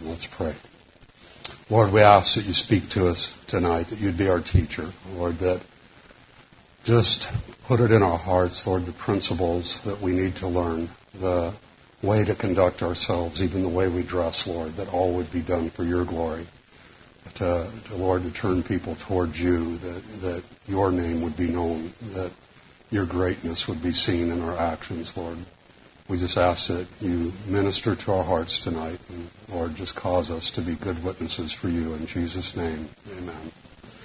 Let's pray. Lord, we ask that you speak to us tonight, that you'd be our teacher. Lord, that just put it in our hearts, Lord, the principles that we need to learn, the way to conduct ourselves, even the way we dress, Lord, that all would be done for your glory. Lord, to turn people towards you, that your name would be known, that your greatness would be seen in our actions, Lord. We just ask that you minister to our hearts tonight, and Lord, just cause us to be good witnesses for you. In Jesus' name, amen.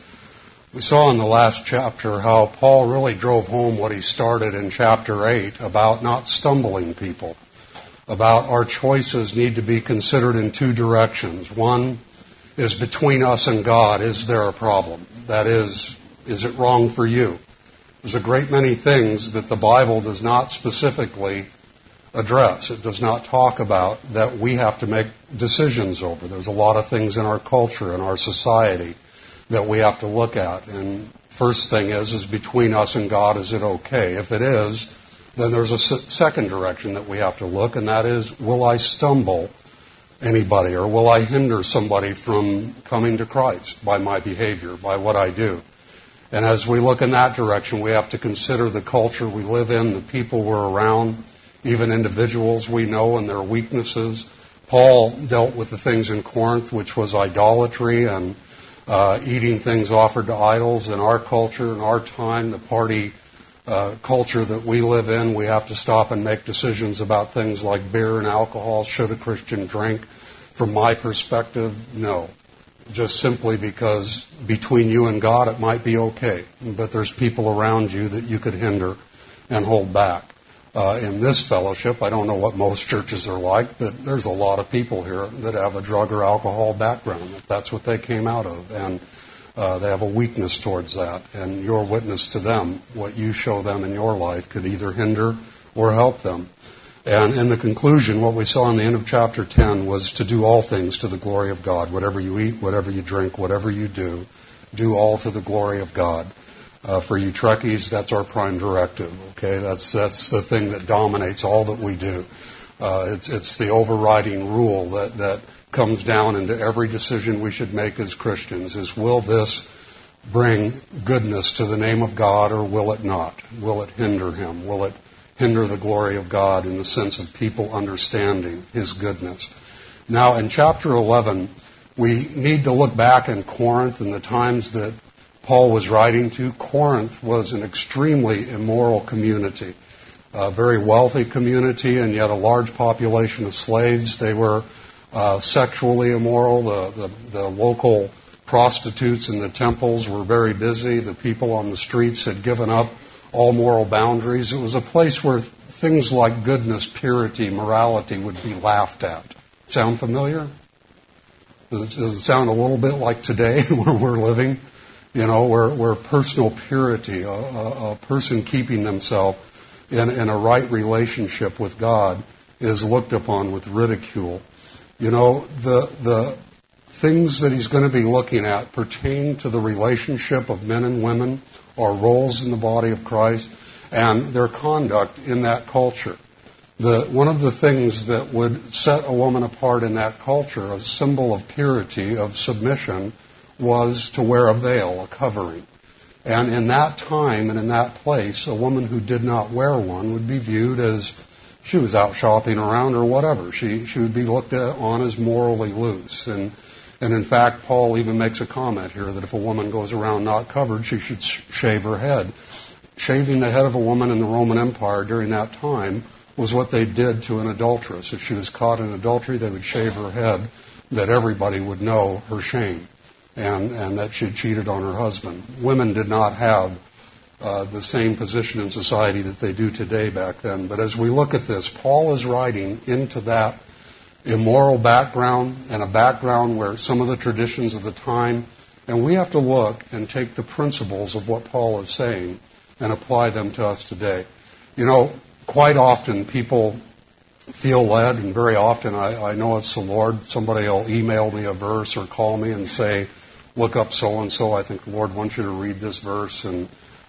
We saw in the last chapter how Paul really drove home what he started in chapter 8 about not stumbling people, about our choices need to be considered in two directions. One is between us and God. Is there a problem? That is it wrong for you? There's a great many things that the Bible does not specifically address. It does not talk about that we have to make decisions over. There's a lot of things in our culture, in our society, that we have to look at. And first thing is between us and God, is it okay? If it is, then there's a second direction that we have to look, and that is, will I stumble anybody, or will I hinder somebody from coming to Christ by my behavior, by what I do? And as we look in that direction, we have to consider the culture we live in, the people we're around, even individuals we know and their weaknesses. Paul dealt with the things in Corinth, which was idolatry and eating things offered to idols. In our culture, in our time, the party culture that we live in, we have to stop and make decisions about things like beer and alcohol. Should a Christian drink? From my perspective, no. Just simply because between you and God it might be okay, but there's people around you that you could hinder and hold back. In this fellowship, I don't know what most churches are like, but there's a lot of people here that have a drug or alcohol background. That's what they came out of, and they have a weakness towards that. And your witness to them, what you show them in your life, could either hinder or help them. And in the conclusion, what we saw in the end of chapter 10 was to do all things to the glory of God. Whatever you eat, whatever you drink, whatever you do all to the glory of God. For you Trekkies, that's our prime directive. Okay, that's the thing that dominates all that we do. It's the overriding rule that comes down into every decision we should make as Christians: is will this bring goodness to the name of God, or will it not? Will it hinder Him? Will it hinder the glory of God in the sense of people understanding His goodness? Now, in chapter 11, we need to look back in Corinth and the times that Paul was writing to. Corinth was an extremely immoral community, a very wealthy community, and yet a large population of slaves. They were sexually immoral. The local prostitutes in the temples were very busy. The people on the streets had given up all moral boundaries. It was a place where things like goodness, purity, morality would be laughed at. Sound familiar? Does it sound a little bit like today where we're living? You know, where personal purity, a person keeping themselves in a right relationship with God, is looked upon with ridicule. You know, the things that he's going to be looking at pertain to the relationship of men and women, or roles in the body of Christ, and their conduct in that culture. One of the things that would set a woman apart in that culture, a symbol of purity, of submission, was to wear a veil, a covering. And in that time and in that place, a woman who did not wear one would be viewed as she was out shopping around or whatever. She would be looked on as morally loose. And in fact, Paul even makes a comment here that if a woman goes around not covered, she should shave her head. Shaving the head of a woman in the Roman Empire during that time was what they did to an adulteress. If she was caught in adultery, they would shave her head, that everybody would know her shame, and that she had cheated on her husband. Women did not have the same position in society that they do today back then. But as we look at this, Paul is writing into that immoral background, and a background where some of the traditions of the time, and we have to look and take the principles of what Paul is saying and apply them to us today. You know, quite often people feel led, and very often I know it's the Lord. Somebody will email me a verse or call me and say, look up so-and-so. I think the Lord wants you to read this verse. And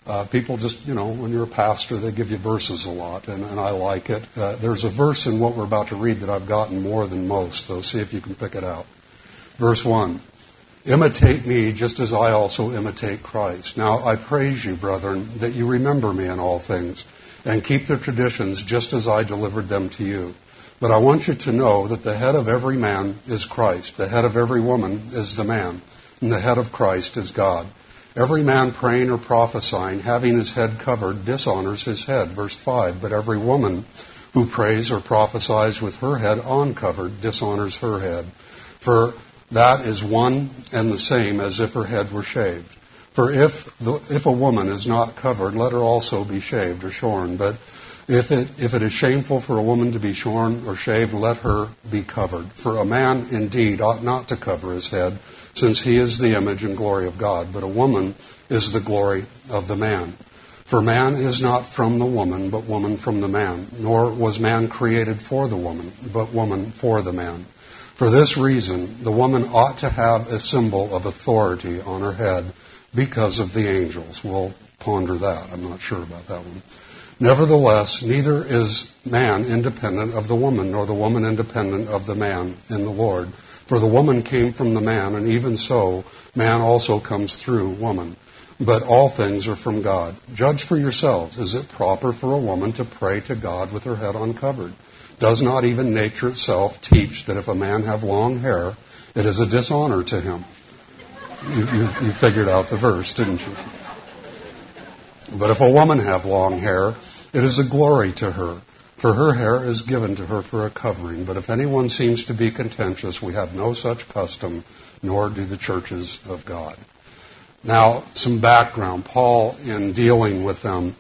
People just, when you're a pastor, they give you verses a lot, and I like it. There's a verse in what we're about to read that I've gotten more than most, so see if you can pick it out. Verse 1, imitate me just as I also imitate Christ. Now I praise you, brethren, that you remember me in all things, and keep the traditions just as I delivered them to you. But I want you to know that the head of every man is Christ, the head of every woman is the man, and the head of Christ is God. Every man praying or prophesying, having his head covered, dishonors his head. Verse 5, but every woman who prays or prophesies with her head uncovered dishonors her head. For that is one and the same as if her head were shaved. For if a woman is not covered, let her also be shaved or shorn. But if it is shameful for a woman to be shorn or shaved, let her be covered. For a man indeed ought not to cover his head, since he is the image and glory of God. But a woman is the glory of the man. For man is not from the woman, but woman from the man. Nor was man created for the woman, but woman for the man. For this reason, the woman ought to have a symbol of authority on her head because of the angels. We'll ponder that. I'm not sure about that one. Nevertheless, neither is man independent of the woman, nor the woman independent of the man in the Lord. For the woman came from the man, and even so, man also comes through woman. But all things are from God. Judge for yourselves. Is it proper for a woman to pray to God with her head uncovered? Does not even nature itself teach that if a man have long hair, it is a dishonor to him? You figured out the verse, didn't you? But if a woman have long hair, it is a glory to her, for her hair is given to her for a covering. But if anyone seems to be contentious, we have no such custom, nor do the churches of God. Now, some background. Paul, in dealing with them,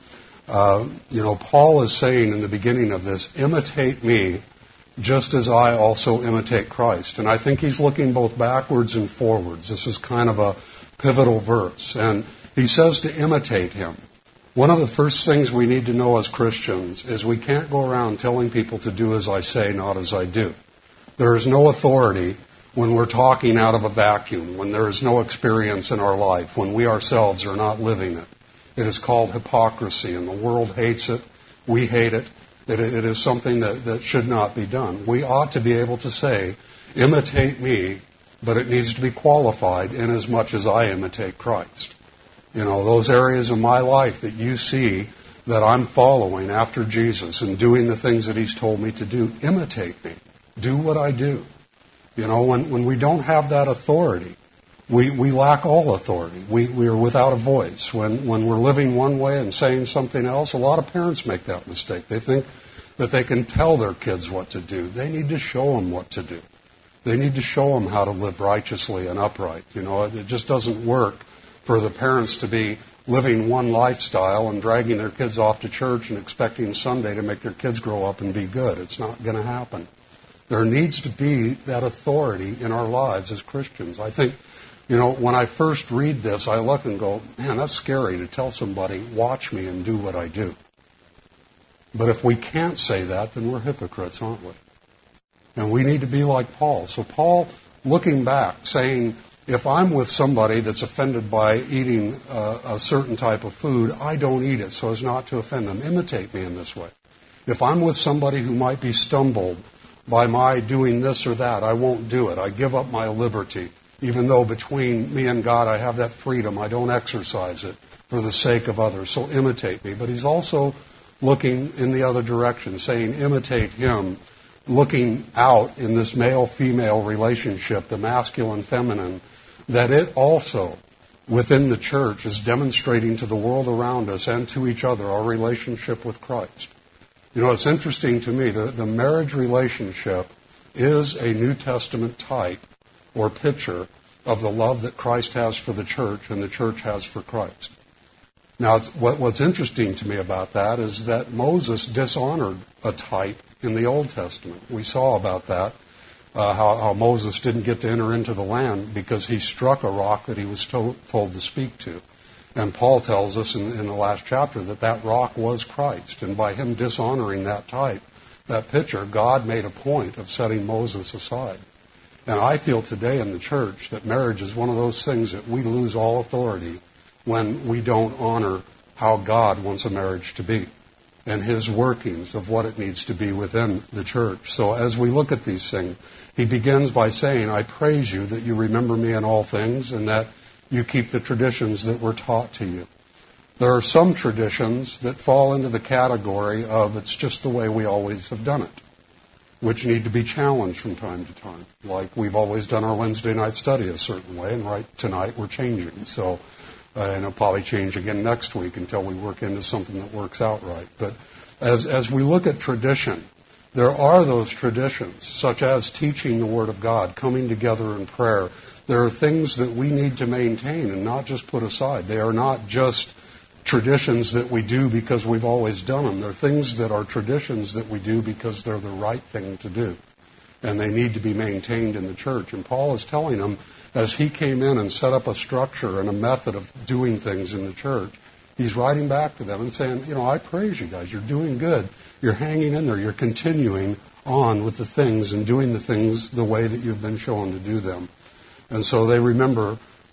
Paul is saying in the beginning of this, imitate me just as I also imitate Christ. And I think he's looking both backwards and forwards. This is kind of a pivotal verse. And he says to imitate him. One of the first things we need to know as Christians is we can't go around telling people to do as I say, not as I do. There is no authority when we're talking out of a vacuum, when there is no experience in our life, when we ourselves are not living it. It is called hypocrisy, and the world hates it. We hate it. It is something that should not be done. We ought to be able to say, imitate me, but it needs to be qualified in as much as I imitate Christ. Those areas of my life that you see that I'm following after Jesus and doing the things that he's told me to do, imitate me. Do what I do. When we don't have that authority, we lack all authority. We are without a voice. When we're living one way and saying something else, a lot of parents make that mistake. They think that they can tell their kids what to do. They need to show them what to do. They need to show them how to live righteously and upright. It just doesn't work for the parents to be living one lifestyle and dragging their kids off to church and expecting Sunday to make their kids grow up and be good. It's not going to happen. There needs to be that authority in our lives as Christians. I think, when I first read this, I look and go, man, that's scary to tell somebody, watch me and do what I do. But if we can't say that, then we're hypocrites, aren't we? And we need to be like Paul. So Paul, looking back, saying, if I'm with somebody that's offended by eating a certain type of food, I don't eat it so as not to offend them. Imitate me in this way. If I'm with somebody who might be stumbled by my doing this or that, I won't do it. I give up my liberty. Even though between me and God I have that freedom, I don't exercise it for the sake of others. So imitate me. But he's also looking in the other direction, saying imitate him, looking out in this male-female relationship, the masculine-feminine, that it also, within the church, is demonstrating to the world around us and to each other our relationship with Christ. It's interesting to me that the marriage relationship is a New Testament type or picture of the love that Christ has for the church and the church has for Christ. Now, what's interesting to me about that is that Moses dishonored a type in the Old Testament. We saw about that, how Moses didn't get to enter into the land because he struck a rock that he was told to speak to. And Paul tells us in the last chapter that rock was Christ. And by him dishonoring that type, that picture, God made a point of setting Moses aside. And I feel today in the church that marriage is one of those things that we lose all authority when we don't honor how God wants a marriage to be and His workings of what it needs to be within the church. So as we look at these things, he begins by saying, I praise you that you remember me in all things and that you keep the traditions that were taught to you. There are some traditions that fall into the category of it's just the way we always have done it, which need to be challenged from time to time. Like we've always done our Wednesday night study a certain way, and right tonight we're changing. So, and it'll probably change again next week until we work into something that works out right. But as we look at tradition, there are those traditions, such as teaching the Word of God, coming together in prayer. There are things that we need to maintain and not just put aside. They are not just traditions that we do because we've always done them. They're things that are traditions that we do because they're the right thing to do. And they need to be maintained in the church. And Paul is telling them, as he came in and set up a structure and a method of doing things in the church, he's writing back to them and saying, I praise you guys. You're doing good. You're hanging in there. You're continuing on with the things and doing the things the way that you've been shown to do them. And so they remember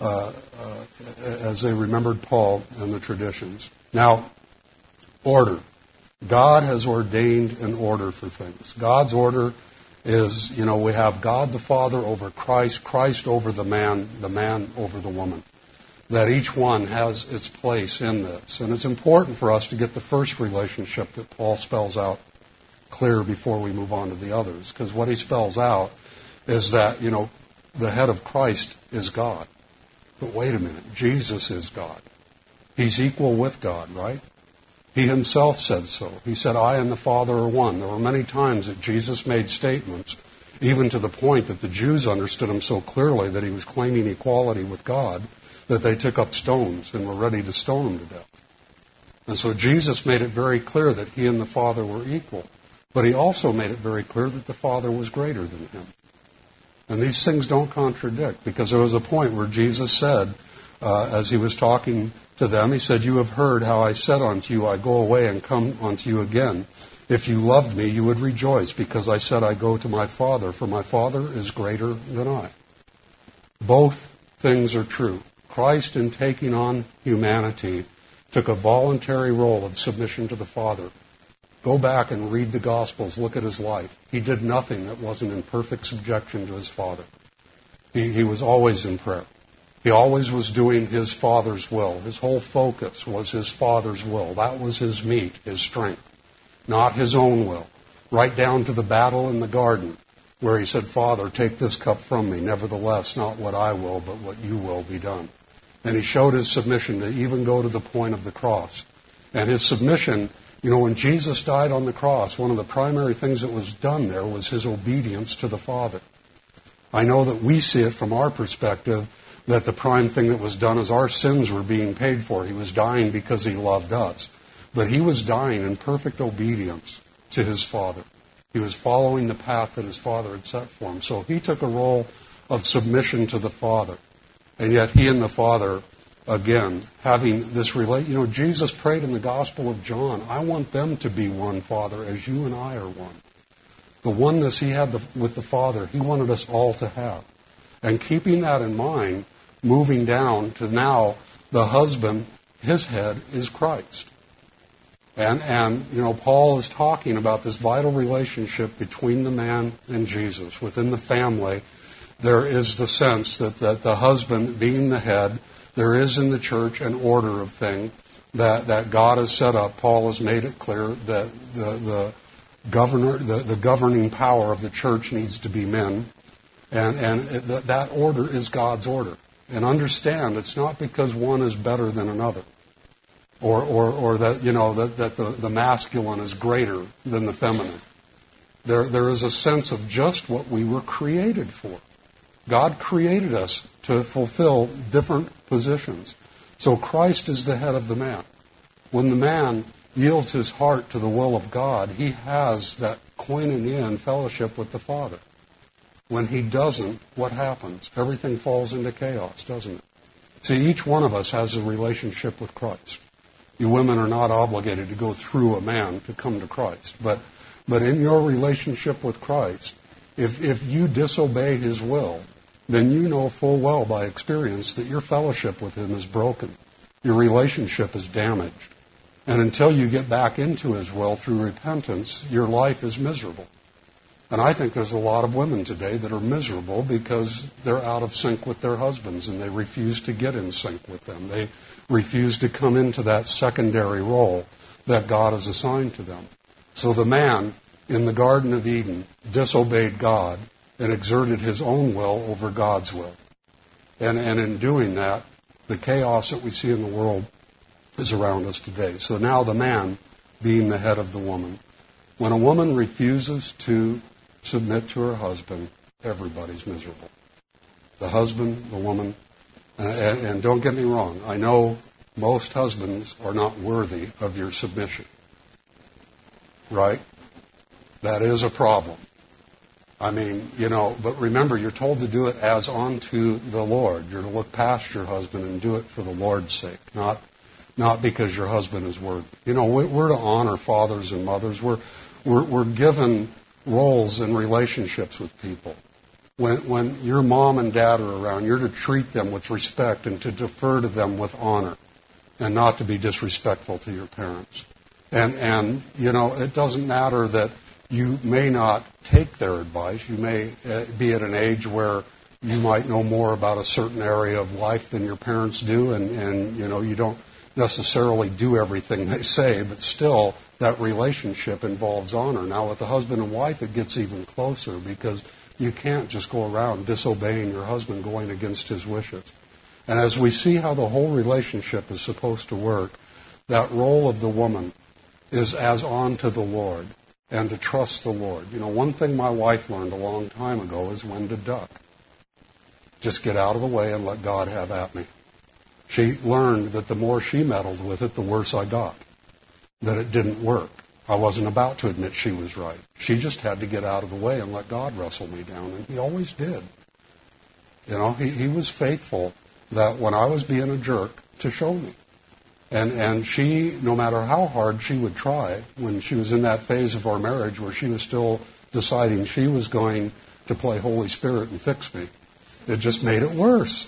as they remembered Paul and the traditions. Now, order. God has ordained an order for things. God's order is, we have God the Father over Christ, Christ over the man over the woman. That each one has its place in this. And it's important for us to get the first relationship that Paul spells out clear before we move on to the others. Because what he spells out is that, the head of Christ is God. But wait a minute, Jesus is God. He's equal with God, right? He himself said so. He said, I and the Father are one. There were many times that Jesus made statements, even to the point that the Jews understood him so clearly that he was claiming equality with God, that they took up stones and were ready to stone him to death. And so Jesus made it very clear that he and the Father were equal. But he also made it very clear that the Father was greater than him. And these things don't contradict, because there was a point where Jesus said, as he was talking to them, he said, you have heard how I said unto you, I go away and come unto you again. If you loved me, you would rejoice, because I said I go to my Father, for my Father is greater than I. Both things are true. Christ, in taking on humanity, took a voluntary role of submission to the Father. Go back and read the Gospels. Look at his life. He did nothing that wasn't in perfect subjection to his Father. He was always in prayer. He always was doing his Father's will. His whole focus was his Father's will. That was his meat, his strength, not his own will. Right down to the battle in the garden, where he said, Father, take this cup from me. Nevertheless, not what I will, but what you will be done. And he showed his submission to even go to the point of the cross. And his submission, when Jesus died on the cross, one of the primary things that was done there was his obedience to the Father. I know that we see it from our perspective that the prime thing that was done is our sins were being paid for. He was dying because he loved us. But he was dying in perfect obedience to his Father. He was following the path that his Father had set for him. So he took a role of submission to the Father. And yet he and the Father, again, having this Jesus prayed in the Gospel of John, I want them to be one, Father, as you and I are one. The oneness he had with the Father, he wanted us all to have. And keeping that in mind, moving down to now the husband, his head is Christ. And Paul is talking about this vital relationship between the man and Jesus. Within the family, there is the sense that the husband being the head, there is in the church an order of things that God has set up. Paul has made it clear that the governing power of the church needs to be men. And that order is God's order. And understand, it's not because one is better than another. Or that, that the masculine is greater than the feminine. There is a sense of just what we were created for. God created us to fulfill different positions. So Christ is the head of the man. When the man yields his heart to the will of God, he has that koinonia and fellowship with the Father. When he doesn't, what happens? Everything falls into chaos, doesn't it? See, each one of us has a relationship with Christ. You women are not obligated to go through a man to come to Christ. But in your relationship with Christ, if you disobey his will, then you know full well by experience that your fellowship with him is broken. Your relationship is damaged. And until you get back into His will through repentance, your life is miserable. And I think there's a lot of women today that are miserable because they're out of sync with their husbands and they refuse to get in sync with them. They refuse to come into that secondary role that God has assigned to them. So the man in the Garden of Eden disobeyed God and exerted his own will over God's will. And in doing that, the chaos that we see in the world is around us today. So now the man being the head of the woman. When a woman refuses to submit to her husband, everybody's miserable. The husband, the woman, and don't get me wrong, I know most husbands are not worthy of your submission. Right? That is a problem. I mean, but remember, you're told to do it as unto the Lord. You're to look past your husband and do it for the Lord's sake, not because your husband is worthy. We're to honor fathers and mothers. We're given roles and relationships with people. When your mom and dad are around, you're to treat them with respect and to defer to them with honor and not to be disrespectful to your parents. And it doesn't matter that you may not take their advice. You may be at an age where you might know more about a certain area of life than your parents do, and you don't necessarily do everything they say, but still that relationship involves honor. Now with the husband and wife, it gets even closer because you can't just go around disobeying your husband, going against his wishes. And as we see how the whole relationship is supposed to work, that role of the woman is as unto the Lord and to trust the Lord. One thing my wife learned a long time ago is when to duck. Just get out of the way and let God have at me. She learned that the more she meddled with it, the worse I got. That it didn't work. I wasn't about to admit she was right. She just had to get out of the way and let God wrestle me down, and He always did. He was faithful that when I was being a jerk, to show me. And she, no matter how hard she would try, when she was in that phase of our marriage where she was still deciding she was going to play Holy Spirit and fix me, it just made it worse.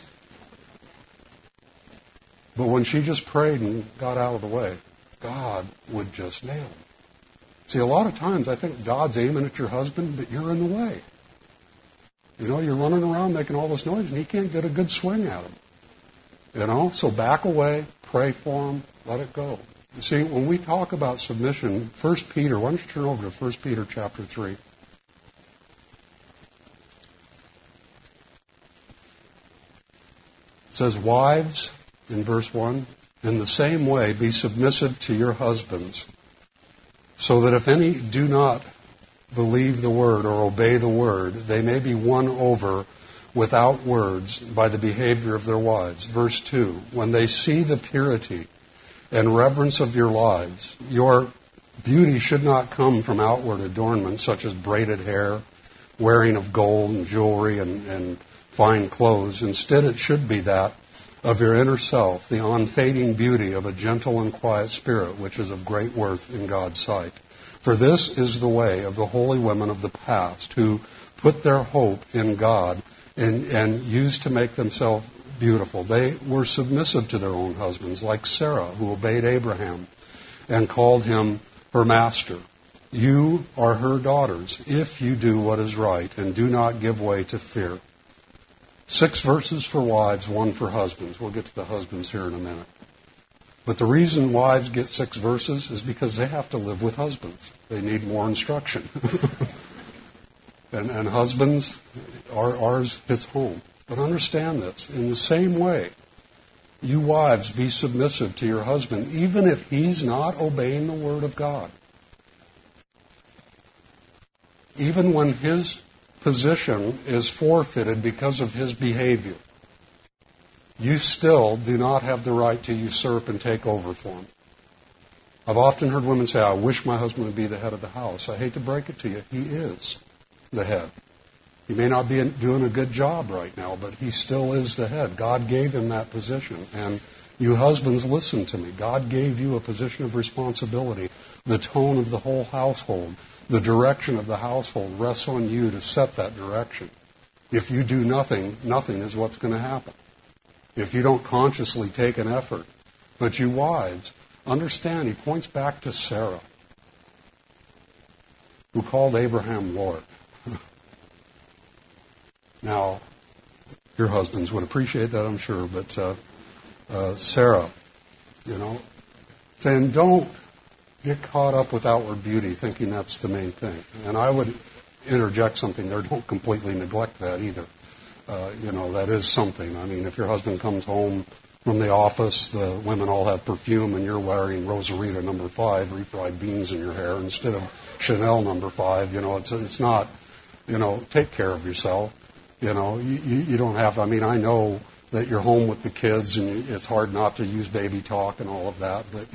But when she just prayed and got out of the way, God would just nail him. See, a lot of times I think God's aiming at your husband, but you're in the way. You're running around making all this noise, and He can't get a good swing at him. So back away, pray for him, let it go. You see, when we talk about submission, 1 Peter, why don't you turn over to 1 Peter chapter 3. It says, wives, in verse 1, in the same way be submissive to your husbands, so that if any do not believe the word or obey the word, they may be won over without words by the behavior of their wives. Verse 2, when they see the purity and reverence of your lives, your beauty should not come from outward adornment such as braided hair, wearing of gold and jewelry and fine clothes. Instead, it should be that of your inner self, the unfading beauty of a gentle and quiet spirit, which is of great worth in God's sight. For this is the way of the holy women of the past, who put their hope in God and used to make themselves beautiful. They were submissive to their own husbands, like Sarah, who obeyed Abraham and called him her master. You are her daughters, if you do what is right and do not give way to fear. 6 verses for wives, 1 for husbands. We'll get to the husbands here in a minute. But the reason wives get 6 verses is because they have to live with husbands. They need more instruction. And husbands, ours hits home. But understand this. In the same way, you wives, be submissive to your husband, even if he's not obeying the word of God. Even when his position is forfeited because of his behavior, you still do not have the right to usurp and take over for him. I've often heard women say, I wish my husband would be the head of the house. I hate to break it to you. He is the head. He may not be doing a good job right now, but he still is the head. God gave him that position. And you husbands, listen to me. God gave you a position of responsibility. The tone of the whole household, the direction of the household rests on you to set that direction. If you do nothing, nothing is what's going to happen. If you don't consciously take an effort. But you wives understand, he points back to Sarah, who called Abraham Lord. Now, your husbands would appreciate that, I'm sure, but Sarah, saying don't get caught up with outward beauty, thinking that's the main thing. And I would interject something there. Don't completely neglect that either. That is something. I mean, if your husband comes home from the office, the women all have perfume, and you're wearing Rosarita No. 5, refried beans in your hair instead of Chanel No. 5. It's not. Take care of yourself. You don't have. I mean, I know that you're home with the kids, and it's hard not to use baby talk and all of that. But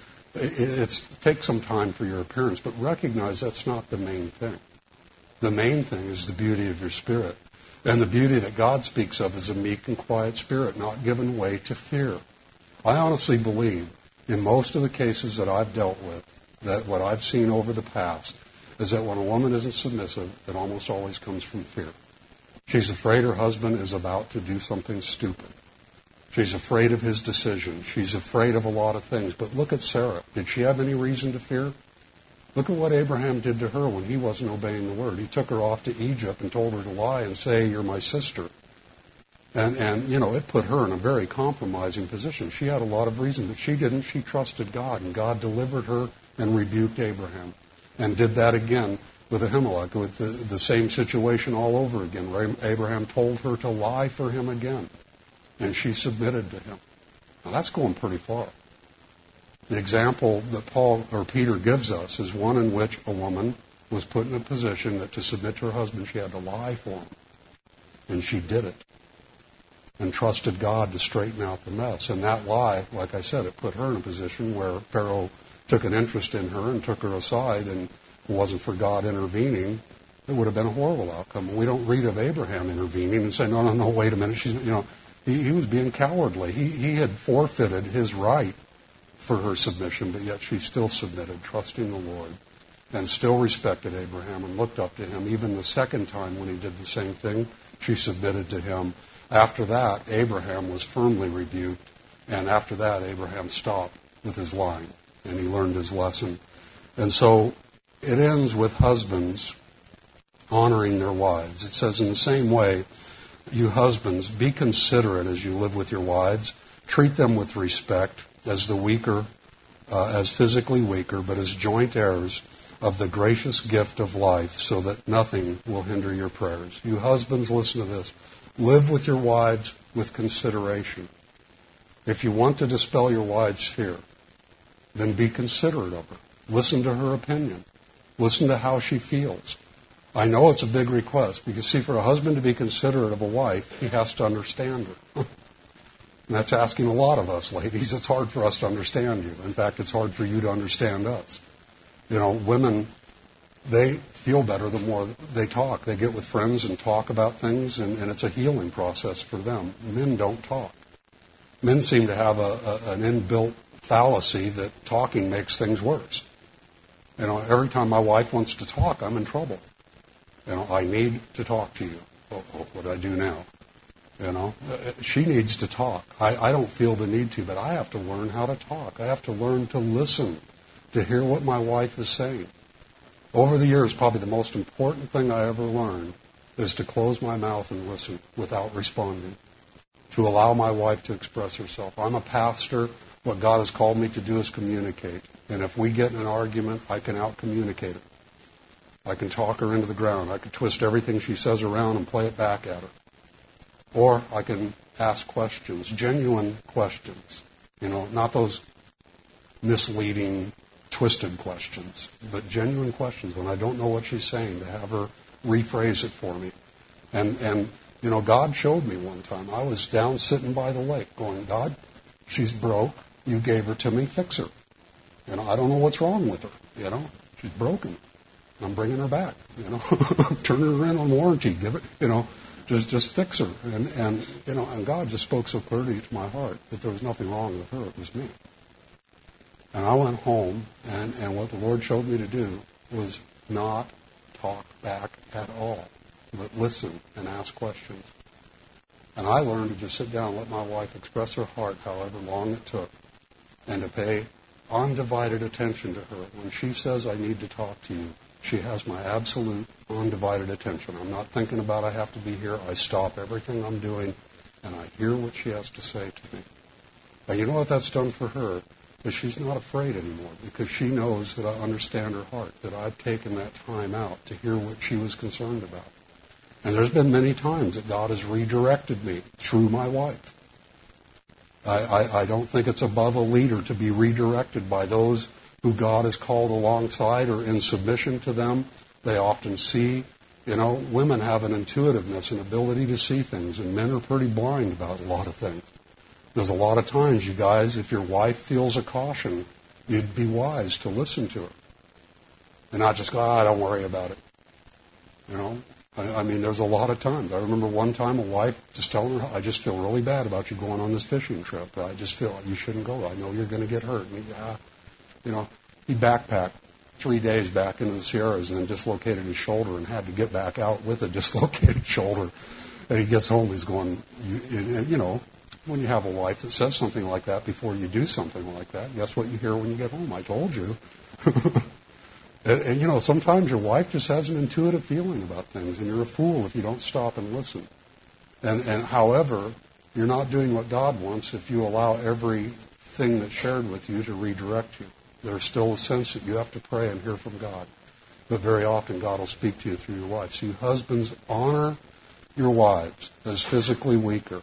it takes some time for your appearance. But recognize that's not the main thing. The main thing is the beauty of your spirit. And the beauty that God speaks of is a meek and quiet spirit, not given way to fear. I honestly believe, in most of the cases that I've dealt with, that what I've seen over the past is that when a woman isn't submissive, it almost always comes from fear. She's afraid her husband is about to do something stupid. She's afraid of his decision. She's afraid of a lot of things. But look at Sarah. Did she have any reason to fear? Look at what Abraham did to her when he wasn't obeying the word. He took her off to Egypt and told her to lie and say, you're my sister. And it put her in a very compromising position. She had a lot of reason, but she didn't. She trusted God, and God delivered her and rebuked Abraham. And did that again with Ahimelech, with the same situation all over again, where Abraham told her to lie for him again. And she submitted to him. Now that's going pretty far. The example that Peter gives us is one in which a woman was put in a position that to submit to her husband, she had to lie for him. And she did it. And trusted God to straighten out the mess. And that lie, like I said, it put her in a position where Pharaoh took an interest in her and took her aside, and if it wasn't for God intervening, it would have been a horrible outcome. We don't read of Abraham intervening and saying, no, wait a minute. He was being cowardly. He had forfeited his right for her submission, but yet she still submitted, trusting the Lord, and still respected Abraham and looked up to him. Even the second time when he did the same thing, she submitted to him. After that, Abraham was firmly rebuked, and after that, Abraham stopped with his lying, and he learned his lesson. And so it ends with husbands honoring their wives. It says, in the same way, you husbands, be considerate as you live with your wives. Treat them with respect as the weaker, as physically weaker, but as joint heirs of the gracious gift of life, so that nothing will hinder your prayers. You husbands, listen to this. Live with your wives with consideration. If you want to dispel your wife's fear, then be considerate of her. Listen to her opinion. Listen to how she feels. I know it's a big request, because, see, for a husband to be considerate of a wife, he has to understand her. And that's asking a lot of us, ladies. It's hard for us to understand you. In fact, it's hard for you to understand us. Women, they feel better the more they talk. They get with friends and talk about things, and it's a healing process for them. Men don't talk. Men seem to have an inbuilt fallacy that talking makes things worse. Every time my wife wants to talk, I'm in trouble. I need to talk to you. What do I do now? She needs to talk. I don't feel the need to, but I have to learn how to talk. I have to learn to listen, to hear what my wife is saying. Over the years, probably the most important thing I ever learned is to close my mouth and listen without responding, to allow my wife to express herself. I'm a pastor. What God has called me to do is communicate. And if we get in an argument, I can out-communicate it. I can talk her into the ground. I can twist everything she says around and play it back at her. Or I can ask questions, genuine questions, not those misleading, twisted questions, but genuine questions when I don't know what she's saying, to have her rephrase it for me. And God showed me one time. I was down sitting by the lake going, God, she's broke. You gave her to me. Fix her. I don't know what's wrong with her. She's broken. I'm bringing her back. Turning her in on warranty. Give it. Just fix her. And God just spoke so clearly to my heart that there was nothing wrong with her. It was me. And I went home, and what the Lord showed me to do was not talk back at all, but listen and ask questions. And I learned to just sit down and let my wife express her heart however long it took, and to pay undivided attention to her. When she says, I need to talk to you, she has my absolute undivided attention. I'm not thinking about I have to be here. I stop everything I'm doing, and I hear what she has to say to me. And you know what that's done for her? Is she's not afraid anymore, because she knows that I understand her heart, that I've taken that time out to hear what she was concerned about. And there's been many times that God has redirected me through my wife. I don't think it's above a leader to be redirected by those who God has called alongside or in submission to them. They often see, women have an intuitiveness, an ability to see things, and men are pretty blind about a lot of things. There's a lot of times, you guys, if your wife feels a caution, you'd be wise to listen to her. And not just go, don't worry about it. I mean, there's a lot of times. I remember one time a wife just telling her, I just feel really bad about you going on this fishing trip. I just feel you shouldn't go. I know you're going to get hurt. And he backpacked 3 days back into the Sierras and then dislocated his shoulder and had to get back out with a dislocated shoulder. And he gets home, he's going, when you have a wife that says something like that before you do something like that, guess what you hear when you get home? I told you. And sometimes your wife just has an intuitive feeling about things, and you're a fool if you don't stop and listen. And however, you're not doing what God wants if you allow everything that's shared with you to redirect you. There's still a sense that you have to pray and hear from God. But very often God will speak to you through your wife. So you husbands, honor your wives as physically weaker.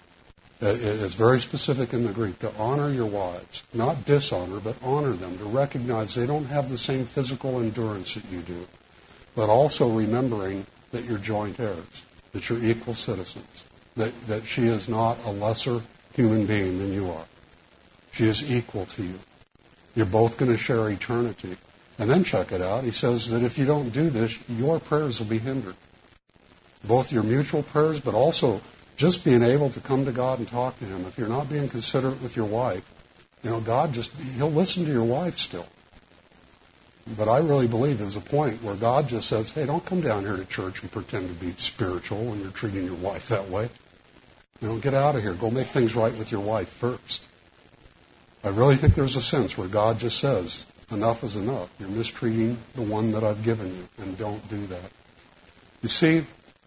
It's very specific in the Greek, to honor your wives. Not dishonor, but honor them, to recognize they don't have the same physical endurance that you do. But also remembering that you're joint heirs, that you're equal citizens, that she is not a lesser human being than you are. She is equal to you. You're both going to share eternity. And then check it out. He says that if you don't do this, your prayers will be hindered. Both your mutual prayers, but also just being able to come to God and talk to Him. If you're not being considerate with your wife, God He'll listen to your wife still. But I really believe there's a point where God just says, hey, don't come down here to church and pretend to be spiritual when you're treating your wife that way. Get out of here. Go make things right with your wife first. I really think there's a sense where God just says, enough is enough. You're mistreating the one that I've given you, and don't do that. You see,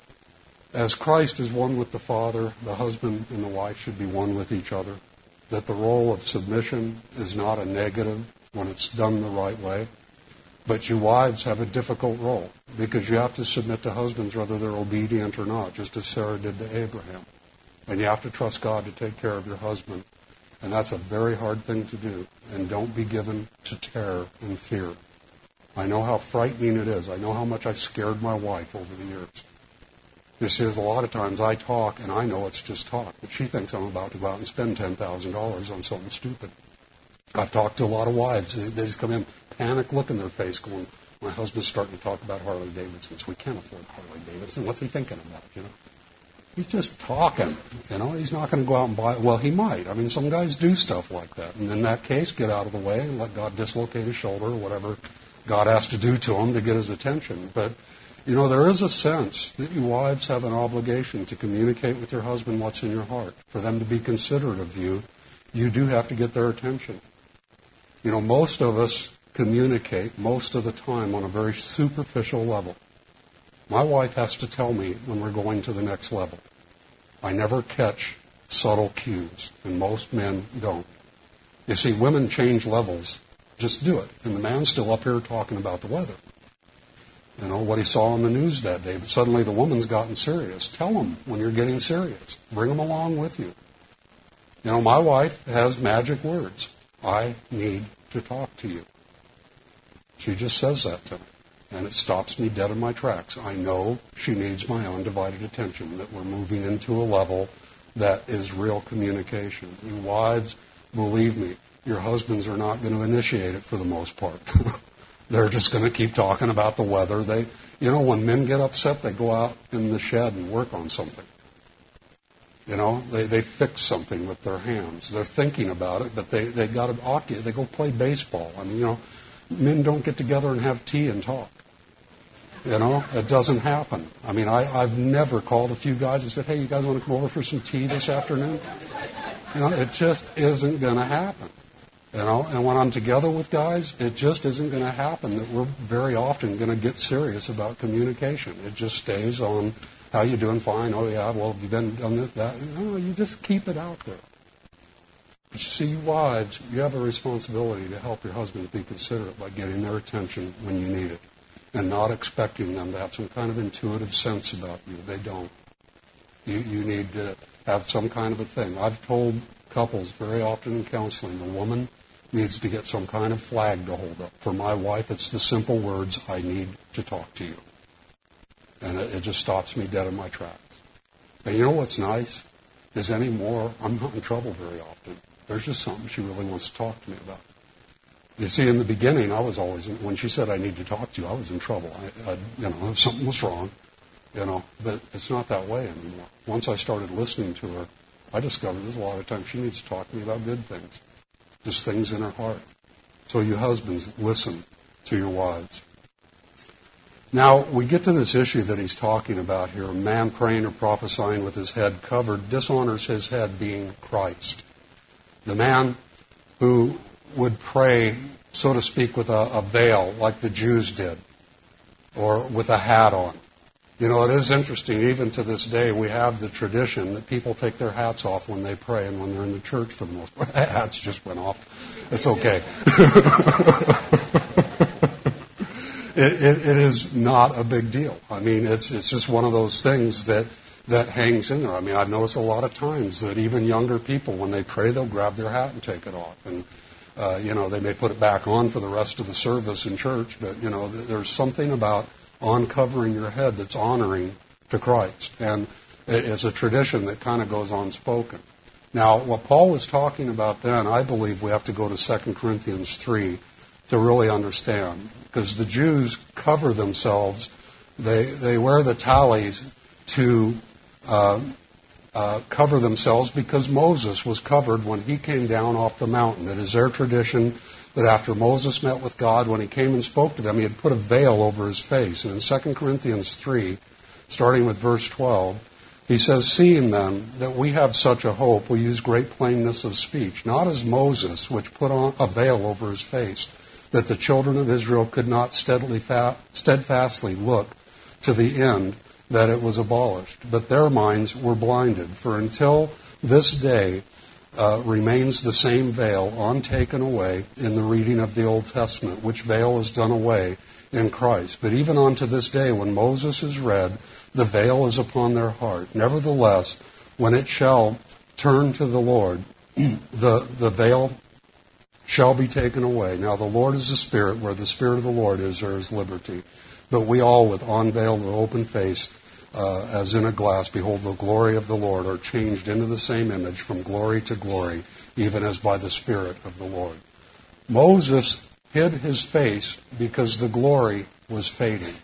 as Christ is one with the Father, the husband and the wife should be one with each other. That the role of submission is not a negative when it's done the right way. But you wives have a difficult role because you have to submit to husbands whether they're obedient or not, just as Sarah did to Abraham. And you have to trust God to take care of your husband. And that's a very hard thing to do. And don't be given to terror and fear. I know how frightening it is. I know how much I've scared my wife over the years. This is a lot of times I talk, and I know it's just talk, but she thinks I'm about to go out and spend $10,000 on something stupid. I've talked to a lot of wives. They just come in, panic look in their face, going, my husband's starting to talk about Harley Davidsons. We can't afford Harley Davidson. What's he thinking about, He's just talking, He's not going to go out and buy it. Well, he might. I mean, some guys do stuff like that. And in that case, get out of the way and let God dislocate his shoulder or whatever God has to do to him to get his attention. But there is a sense that you wives have an obligation to communicate with your husband what's in your heart. For them to be considerate of you, you do have to get their attention. Most of us communicate most of the time on a very superficial level. My wife has to tell me when we're going to the next level. I never catch subtle cues, and most men don't. You see, women change levels. Just do it. And the man's still up here talking about the weather. What he saw on the news that day. But suddenly the woman's gotten serious. Tell him when you're getting serious. Bring him along with you. My wife has magic words. I need to talk to you. She just says that to me. And it stops me dead in my tracks. I know she needs my undivided attention, that we're moving into a level that is real communication. You wives, believe me, your husbands are not going to initiate it for the most part. They're just going to keep talking about the weather. When men get upset, they go out in the shed and work on something. They fix something with their hands. They're thinking about it, but they got to occupy. They go play baseball. I mean, men don't get together and have tea and talk. It doesn't happen. I mean, I've never called a few guys and said, hey, you guys want to come over for some tea this afternoon? It just isn't going to happen. And when I'm together with guys, it just isn't going to happen that we're very often going to get serious about communication. It just stays on, how you doing? Fine. Oh, yeah, well, have you been done this, that? No, you just keep it out there. But you see, wives, you have a responsibility to help your husband be considerate by getting their attention when you need it and not expecting them to have some kind of intuitive sense about you. They don't. You need to have some kind of a thing. I've told couples very often in counseling, the woman needs to get some kind of flag to hold up. For my wife, it's the simple words, I need to talk to you. And it just stops me dead in my tracks. And you know what's nice? Is anymore, I'm not in trouble very often. There's just something she really wants to talk to me about. You see, in the beginning, I was always, when she said I need to talk to you, I was in trouble. Something was wrong, but it's not that way anymore. Once I started listening to her, I discovered there's a lot of times she needs to talk to me about good things, just things in her heart. So you husbands, listen to your wives. Now, we get to this issue that he's talking about here. A man praying or prophesying with his head covered dishonors his head, being Christ. The man who would pray, so to speak, with a veil like the Jews did, or with a hat on. It is interesting, even to this day, we have the tradition that people take their hats off when they pray and when they're in the church for the most part. Hats just went off. It's okay. It is not a big deal. I mean, it's just one of those things that hangs in there. I mean, I've noticed a lot of times that even younger people, when they pray, they'll grab their hat and take it off. And, they may put it back on for the rest of the service in church, but, there's something about uncovering your head that's honoring to Christ. And it's a tradition that kind of goes unspoken. Now, what Paul was talking about then, I believe we have to go to 2 Corinthians 3 to really understand. Because the Jews cover themselves, they wear the tallies to cover themselves because Moses was covered when he came down off the mountain. It is their tradition that after Moses met with God, when he came and spoke to them, he had put a veil over his face. And in 2 Corinthians 3, starting with verse 12, he says, seeing then that we have such a hope, we use great plainness of speech, not as Moses, which put on a veil over his face, that the children of Israel could not steadfastly look to the end that it was abolished. But their minds were blinded. For until this day remains the same veil untaken away in the reading of the Old Testament, which veil is done away in Christ. But even unto this day, when Moses is read, the veil is upon their heart. Nevertheless, when it shall turn to the Lord, the veil shall be taken away. Now the Lord is the Spirit. Where the Spirit of the Lord is, there is liberty. But we all, with unveiled or open face, as in a glass, behold the glory of the Lord, are changed into the same image from glory to glory, even as by the Spirit of the Lord. Moses hid his face because the glory was fading.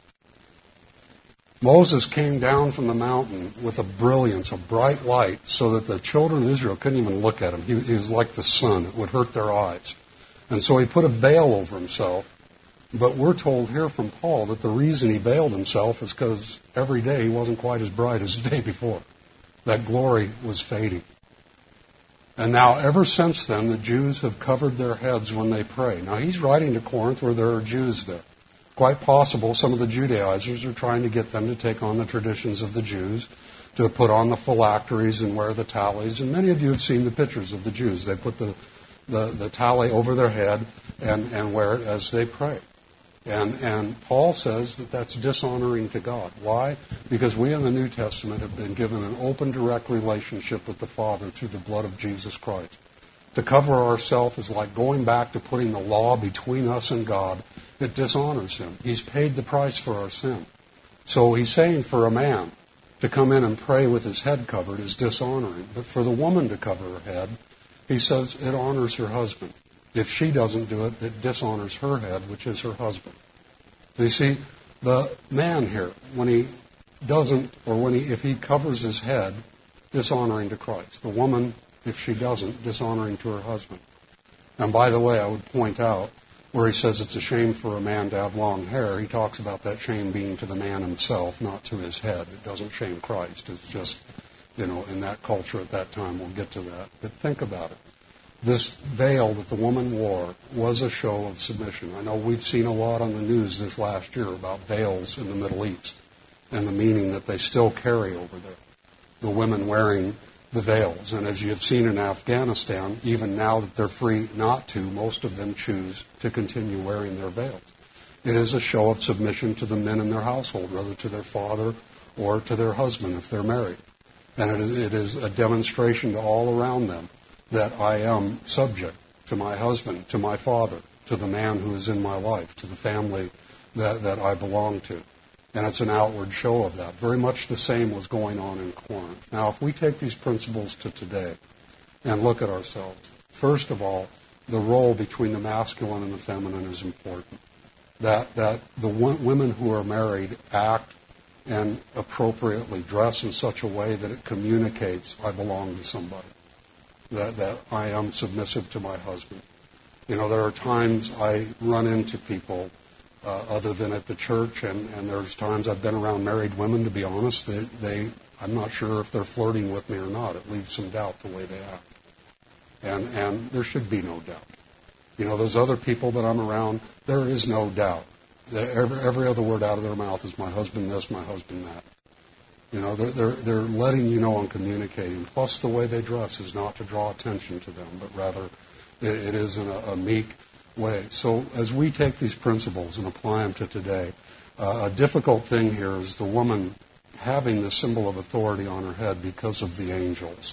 Moses came down from the mountain with a brilliance, a bright light, so that the children of Israel couldn't even look at him. He was like the sun. It would hurt their eyes. And so he put a veil over himself. But we're told here from Paul that the reason he veiled himself is because every day he wasn't quite as bright as the day before. That glory was fading. And now, ever since then, the Jews have covered their heads when they pray. Now, he's writing to Corinth where there are Jews there. Quite possible some of the Judaizers are trying to get them to take on the traditions of the Jews, to put on the phylacteries and wear the tallies. And many of you have seen the pictures of the Jews. They put the tally over their head and wear it as they pray. And Paul says that that's dishonoring to God. Why? Because we in the New Testament have been given an open, direct relationship with the Father through the blood of Jesus Christ. To cover ourselves is like going back to putting the law between us and God. It dishonors Him. He's paid the price for our sin. So he's saying for a man to come in and pray with his head covered is dishonoring. But for the woman to cover her head, he says it honors her husband. If she doesn't do it, it dishonors her head, which is her husband. So you see, the man here, when he doesn't, or if he covers his head, dishonoring to Christ. The woman, if she doesn't, dishonoring to her husband. And by the way, I would point out, where he says it's a shame for a man to have long hair, he talks about that shame being to the man himself, not to his head. It doesn't shame Christ. It's just, in that culture at that time, we'll get to that. But think about it. This veil that the woman wore was a show of submission. I know we've seen a lot on the news this last year about veils in the Middle East and the meaning that they still carry over there. The women wearing the veils. And as you have seen in Afghanistan, even now that they're free not to, most of them choose to continue wearing their veils. It is a show of submission to the men in their household, whether to their father or to their husband if they're married. And it is a demonstration to all around them that I am subject to my husband, to my father, to the man who is in my life, to the family that I belong to. And it's an outward show of that. Very much the same was going on in Corinth. Now, if we take these principles to today and look at ourselves, first of all, the role between the masculine and the feminine is important. That the women who are married act and appropriately dress in such a way that it communicates I belong to somebody, that I am submissive to my husband. You know, there are times I run into people other than at the church, and there's times I've been around married women, to be honest, I'm not sure if they're flirting with me or not. It leaves some doubt the way they act. And there should be no doubt. You know, those other people that I'm around, there is no doubt. Every other word out of their mouth is my husband this, my husband that. You know, they're letting you know and communicating. Plus, the way they dress is not to draw attention to them, but rather it is in a meek way. So as we take these principles and apply them to today, a difficult thing here is the woman having the symbol of authority on her head because of the angels.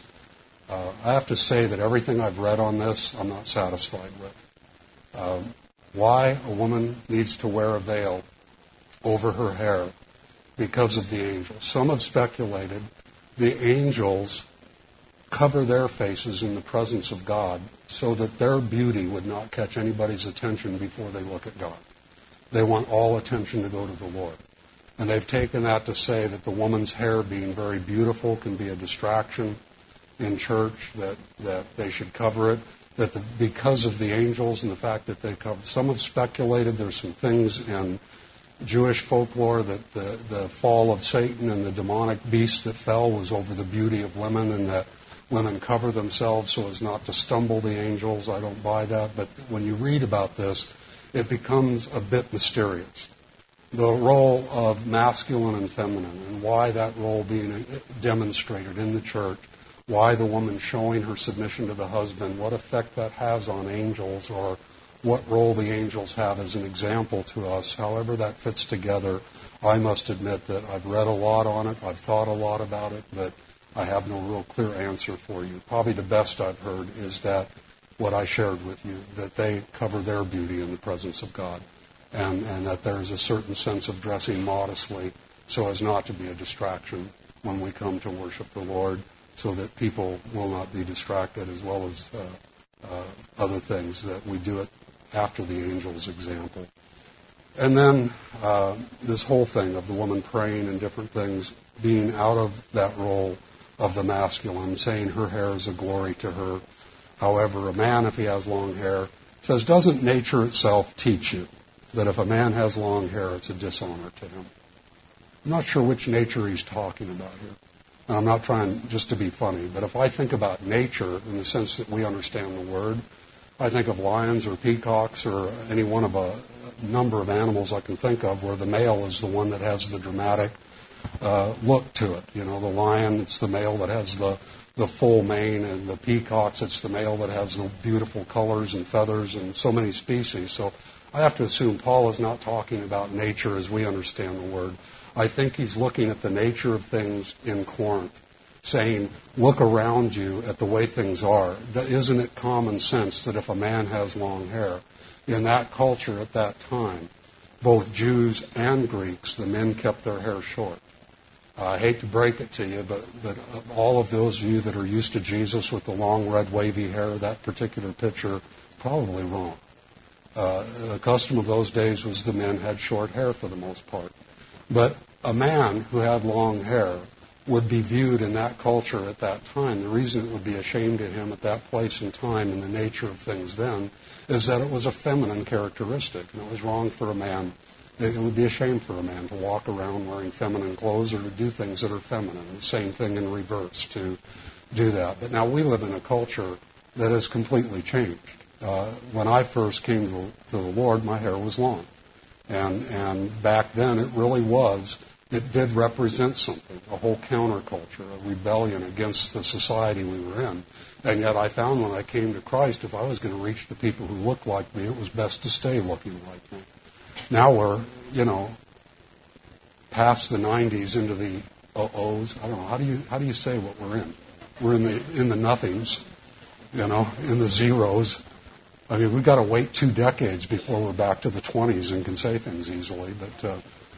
I have to say that everything I've read on this, I'm not satisfied with. Why a woman needs to wear a veil over her hair because of the angels. Some have speculated the angels cover their faces in the presence of God so that their beauty would not catch anybody's attention before they look at God. They want all attention to go to the Lord. And they've taken that to say that the woman's hair being very beautiful can be a distraction in church, that they should cover it, that because of the angels and the fact that they cover. Some have speculated there's some things in Jewish folklore that the fall of Satan and the demonic beast that fell was over the beauty of women, and that women cover themselves so as not to stumble the angels. I don't buy that. But when you read about this, it becomes a bit mysterious. The role of masculine and feminine, and why that role being demonstrated in the church, why the woman showing her submission to the husband, what effect that has on angels, or what role the angels have as an example to us, however that fits together. I must admit that I've read a lot on it, I've thought a lot about it, but I have no real clear answer for you. Probably the best I've heard is that what I shared with you, that they cover their beauty in the presence of God, and that there's a certain sense of dressing modestly so as not to be a distraction when we come to worship the Lord, so that people will not be distracted, as well as other things, that we do it after the angel's example. And then this whole thing of the woman praying and different things being out of that role of the masculine, saying her hair is a glory to her. However, a man, if he has long hair, says, doesn't nature itself teach you that if a man has long hair, it's a dishonor to him? I'm not sure which nature he's talking about here. And I'm not trying just to be funny, but if I think about nature in the sense that we understand the word, I think of lions or peacocks or any one of a number of animals I can think of where the male is the one that has the dramatic look to it. You know, the lion, it's the male that has the full mane, and the peacocks, it's the male that has the beautiful colors and feathers and so many species. So I have to assume Paul is not talking about nature as we understand the word. I think he's looking at the nature of things in Corinth, saying, look around you at the way things are. Isn't it common sense that if a man has long hair, in that culture at that time, both Jews and Greeks, the men kept their hair short. I hate to break it to you, but all of those of you that are used to Jesus with the long red wavy hair, that particular picture, probably wrong. The custom of those days was the men had short hair for the most part. But a man who had long hair would be viewed in that culture at that time. The reason it would be a shame to him at that place and time and the nature of things then is that it was a feminine characteristic. And it was wrong for a man. It would be a shame for a man to walk around wearing feminine clothes or to do things that are feminine. The same thing in reverse, to do that. But now we live in a culture that has completely changed. When I first came to the Lord, my hair was long. And back then it did represent something, a whole counterculture, a rebellion against the society we were in. And yet I found when I came to Christ, if I was going to reach the people who looked like me, it was best to stay looking like me. Now we're, past the 90s into the O's. I don't know, how do you say what we're in? We're in the nothings, in the zeros. I mean, we've got to wait 2 decades before we're back to the 20s and can say things easily. But,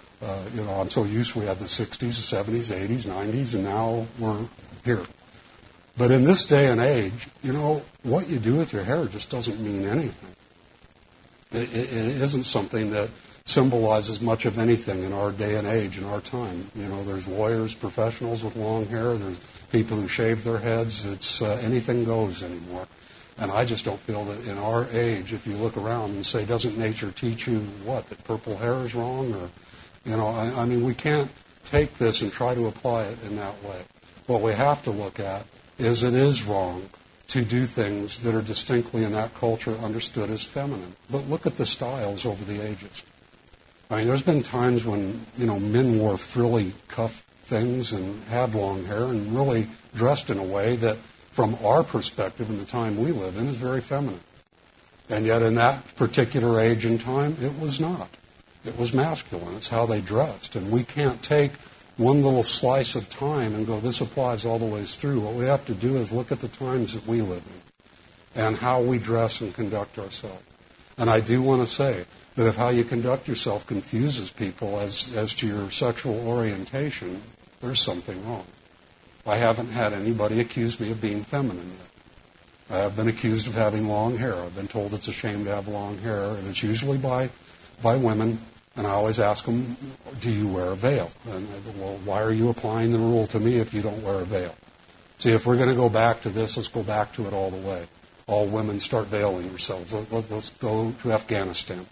I'm so used to we had the 60s, the 70s, 80s, 90s, and now we're here. But in this day and age, what you do with your hair just doesn't mean anything. It isn't something that symbolizes much of anything in our day and age, in our time. There's lawyers, professionals with long hair. There's people who shave their heads. It's anything goes anymore. And I just don't feel that in our age, if you look around and say, doesn't nature teach you what, that purple hair is wrong? Or, I mean, we can't take this and try to apply it in that way. What we have to look at is it is wrong to do things that are distinctly in that culture understood as feminine. But look at the styles over the ages. I mean, there's been times when, men wore frilly cuff things and had long hair and really dressed in a way that, from our perspective in the time we live in, is very feminine. And yet in that particular age and time, it was not. It was masculine. It's how they dressed. And we can't take one little slice of time and go, this applies all the ways through. What we have to do is look at the times that we live in and how we dress and conduct ourselves. And I do want to say that if how you conduct yourself confuses people as to your sexual orientation, there's something wrong. I haven't had anybody accuse me of being feminine yet. I have been accused of having long hair. I've been told it's a shame to have long hair, and it's usually by women. And I always ask them, do you wear a veil? And I go, well, why are you applying the rule to me if you don't wear a veil? See, if we're going to go back to this, let's go back to it all the way. All women start veiling themselves. Let's go to Afghanistan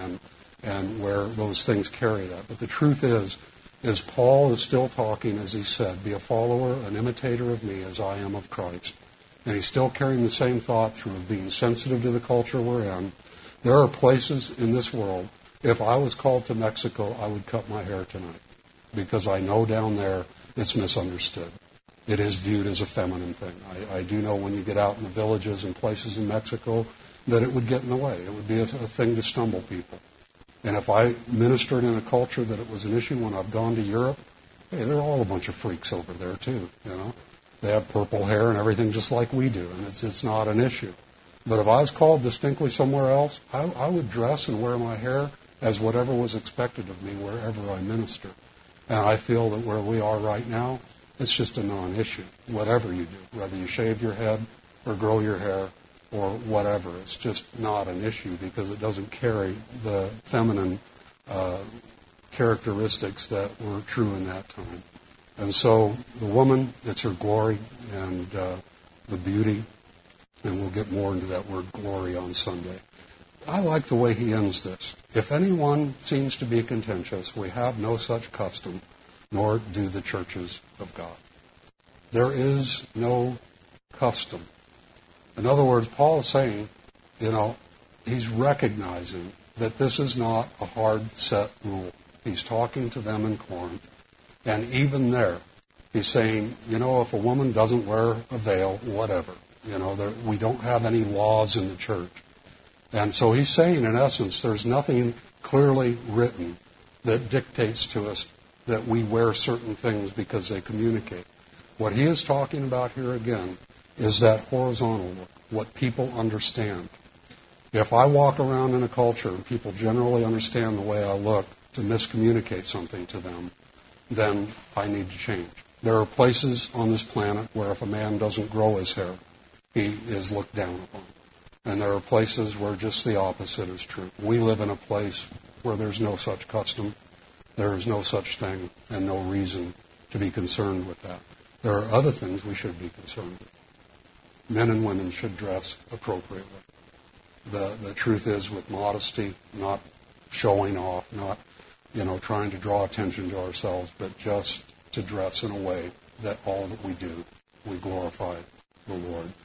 and where those things carry that. But the truth is Paul is still talking, as he said, be a follower, an imitator of me as I am of Christ. And he's still carrying the same thought through of being sensitive to the culture we're in. There are places in this world, if I was called to Mexico, I would cut my hair tonight because I know down there it's misunderstood. It is viewed as a feminine thing. I do know when you get out in the villages and places in Mexico that it would get in the way. It would be a thing to stumble people. And if I ministered in a culture that it was an issue when I've gone to Europe, hey, they're all a bunch of freaks over there too, They have purple hair and everything just like we do, and it's not an issue. But if I was called distinctly somewhere else, I would dress and wear my hair as whatever was expected of me wherever I minister. And I feel that where we are right now, it's just a non-issue, whatever you do, whether you shave your head or grow your hair or whatever. It's just not an issue because it doesn't carry the feminine characteristics that were true in that time. And so the woman, it's her glory and the beauty, and we'll get more into that word glory on Sunday. I like the way he ends this. If anyone seems to be contentious, we have no such custom, nor do the churches of God. There is no custom. In other words, Paul is saying, he's recognizing that this is not a hard set rule. He's talking to them in Corinth. And even there, he's saying, if a woman doesn't wear a veil, whatever. We don't have any laws in the church. And so he's saying, in essence, there's nothing clearly written that dictates to us that we wear certain things because they communicate. What he is talking about here again is that horizontal look, what people understand. If I walk around in a culture and people generally understand the way I look to miscommunicate something to them, then I need to change. There are places on this planet where if a man doesn't grow his hair, he is looked down upon. And there are places where just the opposite is true. We live in a place where there's no such custom, there is no such thing, and no reason to be concerned with that. There are other things we should be concerned with. Men and women should dress appropriately. The truth is with modesty, not showing off, not trying to draw attention to ourselves, but just to dress in a way that all that we do, we glorify the Lord.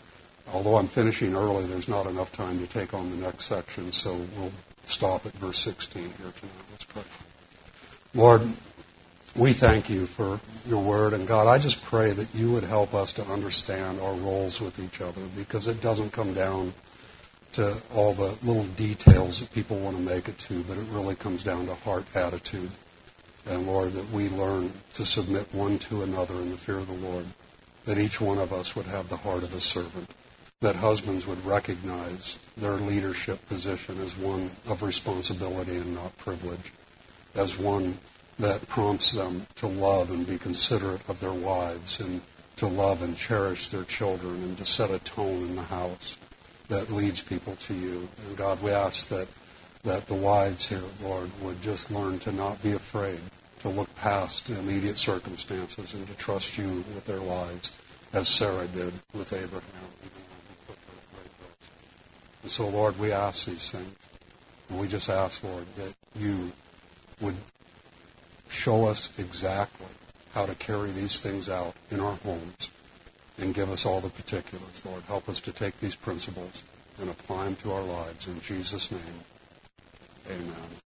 Although I'm finishing early, there's not enough time to take on the next section, so we'll stop at verse 16 here tonight. Let's pray. Lord, we thank you for your word, and God, I just pray that you would help us to understand our roles with each other, because it doesn't come down to all the little details that people want to make it to, but it really comes down to heart attitude. And Lord, that we learn to submit one to another in the fear of the Lord, that each one of us would have the heart of a servant, that husbands would recognize their leadership position as one of responsibility and not privilege, as one that prompts them to love and be considerate of their wives, and to love and cherish their children, and to set a tone in the house that leads people to you. And God, we ask that the wives here, Lord, would just learn to not be afraid, to look past the immediate circumstances and to trust you with their lives, as Sarah did with Abraham, even when he put her at great risk. And so, Lord, we ask these things. And we just ask, Lord, that you would show us exactly how to carry these things out in our homes, and give us all the particulars. Lord, help us to take these principles and apply them to our lives. In Jesus' name, amen.